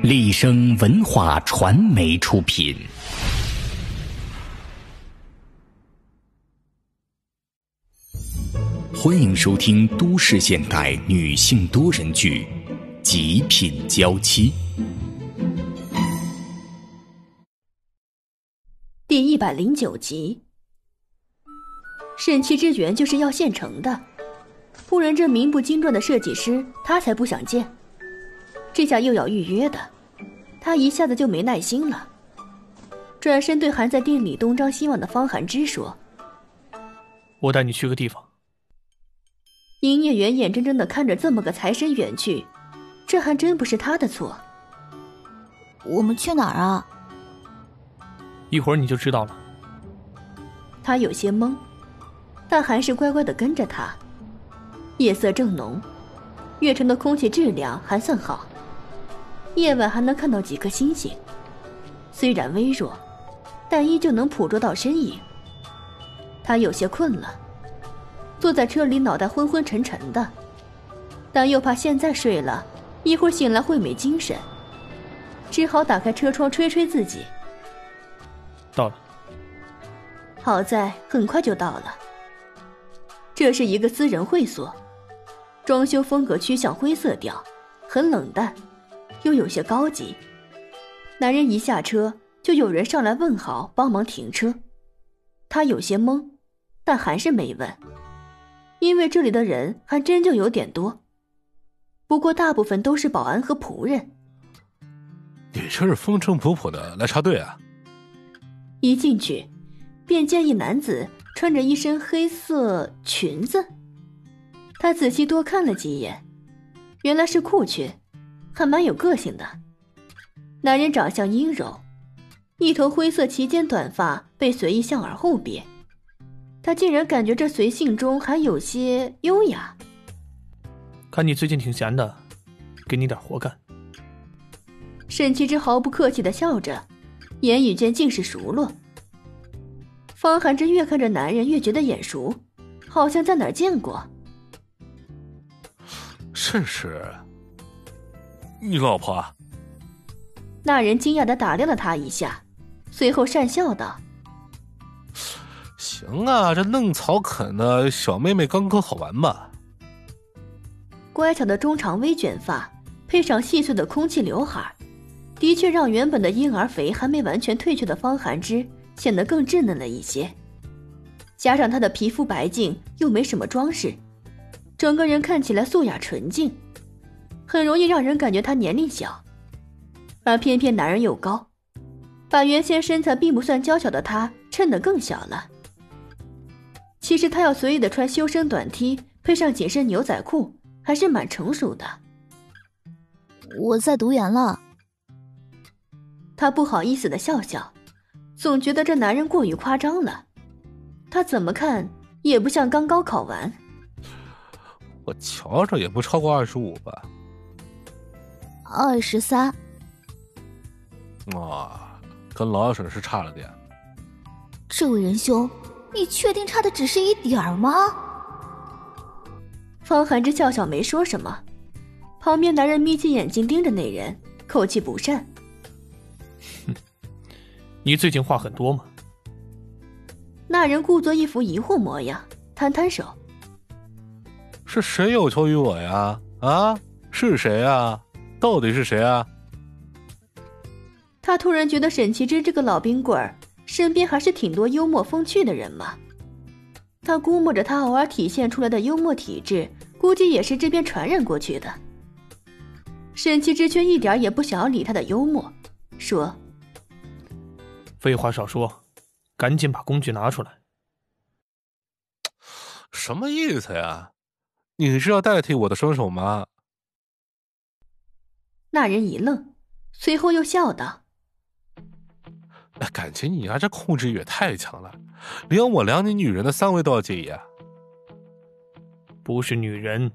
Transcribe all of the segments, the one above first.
丽声文化传媒出品。欢迎收听都市现代女性多人剧《极品娇妻》 第109集。沈其之缘就是要现成的，不然这名不经传的设计师他才不想见。这下又要预约的，他一下子就没耐心了，转身对还在店里东张西望的方寒之说： 我带你去个地方。 营业员眼睁睁地看着这么个财神远去，这还真不是他的错。 我们去哪儿啊？ 一会儿你就知道了。 他有些懵，但还是乖乖地跟着他。夜色正浓，月城的空气质量还算好，夜晚还能看到几颗星星，虽然微弱，但依旧能捕捉到身影。他有些困了，坐在车里脑袋昏昏沉沉的，但又怕现在睡了一会儿醒来会没精神，只好打开车窗吹吹自己。 到了。 好在很快就到了。这是一个私人会所，装修风格趋向灰色调，很冷淡，又有些高级。男人一下车，就有人上来问好，帮忙停车。他有些懵，但还是没问，因为这里的人还真就有点多，不过大部分都是保安和仆人。 你这是风尘仆仆的来插队啊？ 一进去便见一男子穿着一身黑色裙子，他仔细多看了几眼，原来是裤裙，还蛮有个性的。男人长相阴柔，一头灰色齐肩短发被随意向耳后别，他竟然感觉这随性中还有些优雅。 看你最近挺闲的，给你点活干。 沈其之毫不客气地笑着，言语间尽是熟络。方寒之越看着男人越觉得眼熟，好像在哪儿见过。 甚是，你老婆啊？ 那人惊讶地打量了他一下，随后讪笑道： 行啊，这嫩草啃的小妹妹刚刚好玩吧？ 乖巧的中长微卷发配上细碎的空气刘海，的确让原本的婴儿肥还没完全褪去的方寒之显得更稚嫩了一些，加上她的皮肤白净又没什么装饰，整个人看起来素雅纯净，很容易让人感觉她年龄小。而偏偏男人又高，把原先身材并不算娇小的她衬得更小了。其实她要随意的穿修身短 T 配上紧身牛仔裤还是蛮成熟的。 我在读研了。 她不好意思的笑笑，总觉得这男人过于夸张了，他怎么看也不像刚高考完。 我瞧着也不超过25吧。 23。 哇，跟老沈是差了点。 这位仁兄，你确定差的只是一点儿吗？ 方寒之笑笑没说什么，旁边男人眯起眼睛盯着那人，口气不善。 你最近话很多吗？ 那人故作一副疑惑模样，摊摊手： 是谁有求于我呀？啊，是谁啊？到底是谁啊？ 他突然觉得沈其之这个老冰棍儿身边还是挺多幽默风趣的人嘛。他估摸着他偶尔体现出来的幽默体质，估计也是这边传染过去的。沈其之却一点也不想要理他的幽默，说： 废话少说，赶紧把工具拿出来。 什么意思呀？你是要代替我的双手吗？ 那人一愣，随后又笑道： 感情你这控制欲也太强了，连我量你女人的3围都要介意啊？ 不是女人。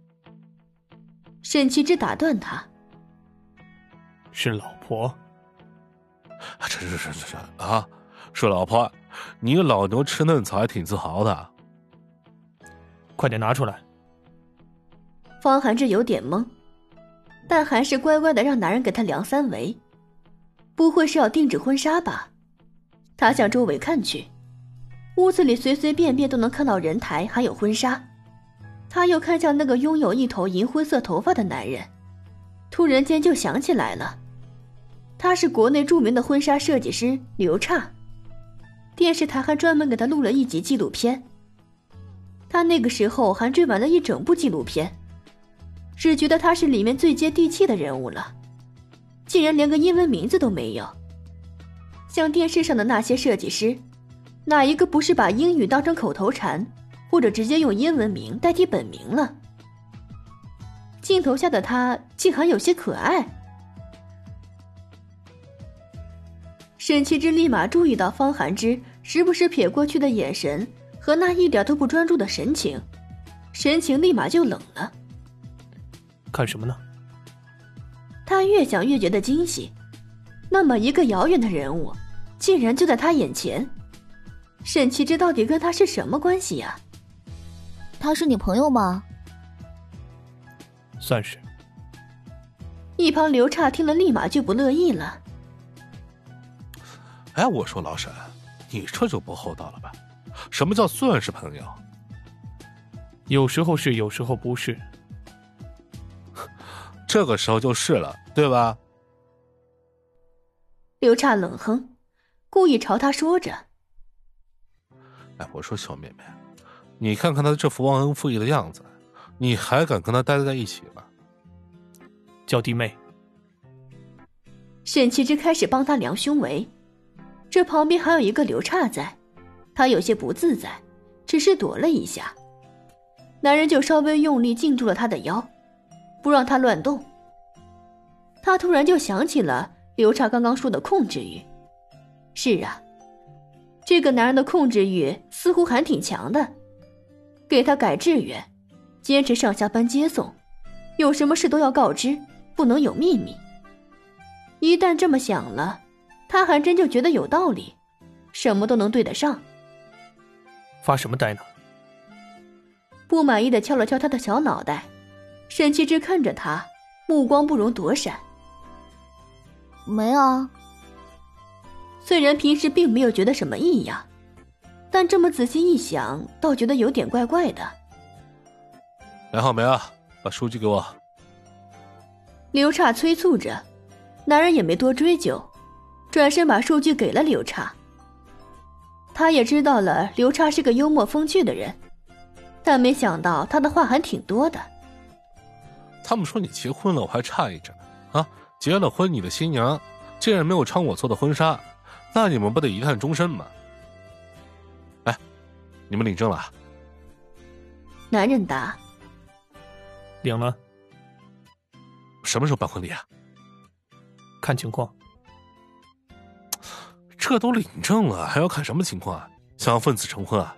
沈其之打断他： 是老婆。 这啊，是老婆，你老牛吃嫩草还挺自豪的。 快点拿出来。 方寒之有点懵， 但还是乖乖的让男人给她量3围。不会是要定制婚纱吧？他向周围看去，屋子里随随便便都能看到人台还有婚纱。他又看向那个拥有一头银灰色头发的男人，突然间就想起来了，他是国内著名的婚纱设计师刘畅，电视台还专门给他录了一集纪录片。他那个时候还追完了一整部纪录片，只觉得他是里面最接地气的人物了，竟然连个英文名字都没有。像电视上的那些设计师，哪一个不是把英语当成口头禅，或者直接用英文名代替本名了？镜头下的他竟还有些可爱。沈其之立马注意到方寒之时不时瞥过去的眼神和那一点都不专注的神情，神情立马就冷了。 看什么呢？ 他越想越觉得惊喜，那么一个遥远的人物竟然就在他眼前。沈其之到底跟他是什么关系呀？ 他是你朋友吗？ 算是。 一旁刘畅听了立马就不乐意了。 哎，我说老沈，你这就不厚道了吧？什么叫算是朋友？ 有时候是，有时候不是。 这个时候就是了，对吧？ 刘畅冷哼，故意朝他说着。 哎，我说小妹妹，你看看他这副忘恩负义的样子，你还敢跟他待在一起吗？ 叫弟妹。 沈其之开始帮他量胸围，这旁边还有一个刘畅在，他有些不自在，只是躲了一下。男人就稍微用力禁住了他的腰，不让他乱动。他突然就想起了刘畅刚刚说的控制欲。是啊，这个男人的控制欲似乎还挺强的，给他改志愿，坚持上下班接送，有什么事都要告知，不能有秘密。一旦这么想了，他还真就觉得有道理，什么都能对得上。 发什么呆呢？ 不满意的敲了敲他的小脑袋，沈其之看着他，目光不容躲闪。 没啊。 虽然平时并没有觉得什么异样，但这么仔细一想，倒觉得有点怪怪的。 量好没啊？把数据给我。 刘畅催促着，男人也没多追究，转身把数据给了刘畅。他也知道了刘畅是个幽默风趣的人，但没想到他的话还挺多的。 他们说你结婚了，我还诧异着呢啊！结了婚，你的新娘竟然没有穿我做的婚纱，那你们不得遗憾终身吗？哎，你们领证了？ 男人答： 领了。 什么时候办婚礼啊？ 看情况。 这都领证了，还要看什么情况啊？想要奉子成婚啊？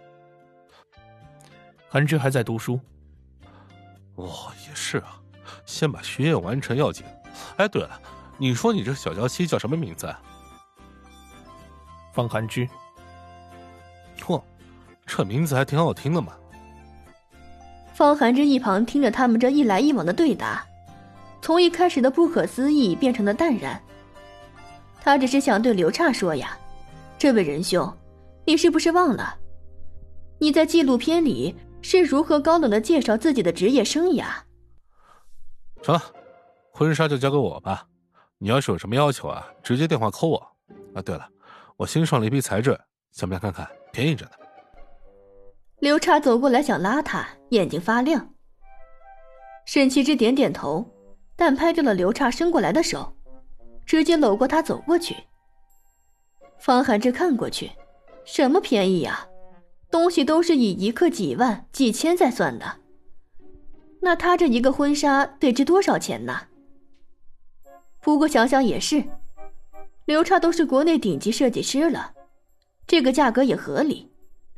韩之还在读书。 哦，也是啊，先把学业完成要紧。哎，对了，你说你这小娇妻叫什么名字啊？ 方寒之。 嚯，这名字还挺好听的嘛。 方寒之一旁听着他们这一来一往的对答，从一开始的不可思议变成了淡然。他只是想对刘畅说呀，这位仁兄，你是不是忘了你在纪录片里是如何高冷的介绍自己的职业生涯？ 成了，婚纱就交给我吧，你要是有什么要求啊，直接电话扣我。啊，对了，我新上了一批材质，想不想看看？便宜着呢。 刘畅走过来想拉他，眼睛发亮。沈其之点点头，但拍掉了刘畅伸过来的手，直接搂过他走过去。方寒之看过去，什么便宜呀？东西都是以1克几万几千在算的，那他这一个婚纱得值多少钱呢？不过想想也是，刘畅都是国内顶级设计师了，这个价格也合理。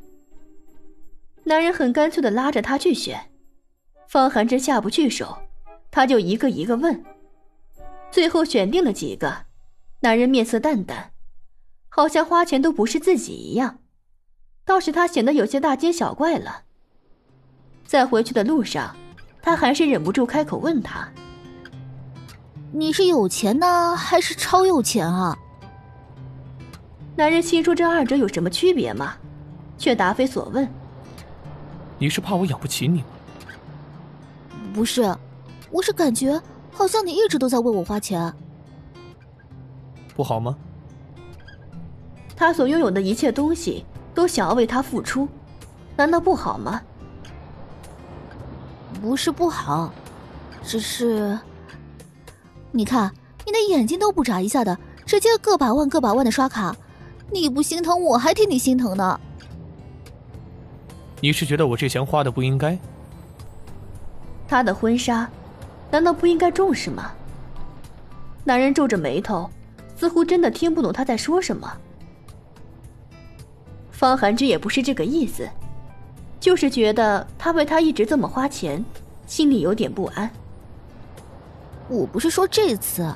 男人很干脆地拉着他去选，方寒之下不去手，他就一个一个问，最后选定了几个。男人面色淡淡，好像花钱都不是自己一样，倒是他显得有些大惊小怪了。在回去的路上，他还是忍不住开口问他： 你是有钱呢，还是超有钱啊？ 男人心说这二者有什么区别吗？却答非所问。 你是怕我养不起你吗？ 不是，我是感觉好像你一直都在为我花钱。 不好吗？ 他所拥有的一切东西都想要为他付出，难道不好吗？ 不是不好，只是你看你的眼睛都不眨一下的，直接个把万个把万的刷卡，你不心疼我还替你心疼呢。 你是觉得我这钱花的不应该？ 他的婚纱难道不应该重视吗？男人皱着眉头，似乎真的听不懂他在说什么。方寒之也不是这个意思，就是觉得他为他一直这么花钱，心里有点不安。 我不是说这次。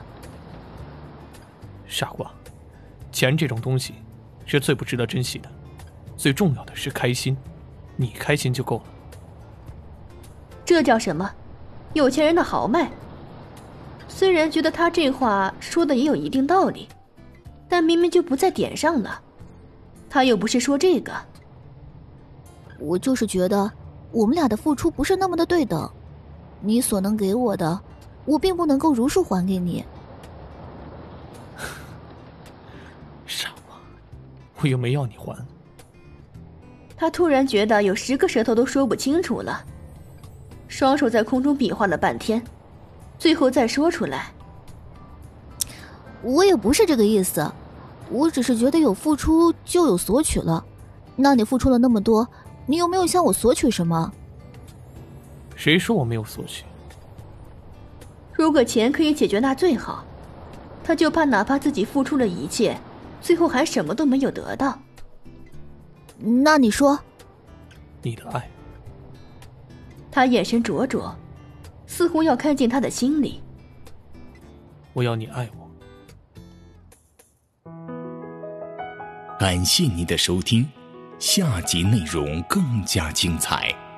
傻瓜，钱这种东西是最不值得珍惜的，最重要的是开心，你开心就够了。 这叫什么？有钱人的豪迈。虽然觉得他这话说的也有一定道理，但明明就不在点上呢。他又不是说这个。 我就是觉得我们俩的付出不是那么的对等，你所能给我的，我并不能够如数还给你。 傻瓜，我又没要你还。 他突然觉得有10个舌头都说不清楚了，双手在空中比划了半天，最后再说出来。 我也不是这个意思，我只是觉得有付出就有索取了。那你付出了那么多，你有没有向我索取什么？ 谁说我没有索取？ 如果钱可以解决那最好，他就怕哪怕自己付出了一切，最后还什么都没有得到。 那你说？ 你的爱。 他眼神灼灼，似乎要看进他的心里。 我要你爱我。 感谢您的收听，下集内容更加精彩。